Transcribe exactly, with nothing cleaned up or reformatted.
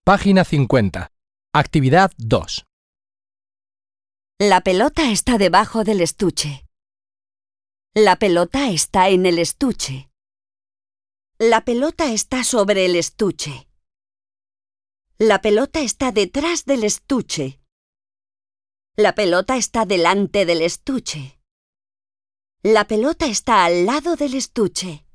Página cincuenta. Actividad dos. La pelota está debajo del estuche. La pelota está en el estuche. La pelota está sobre el estuche. La pelota está detrás del estuche. La pelota está delante del estuche. La pelota está al lado del estuche.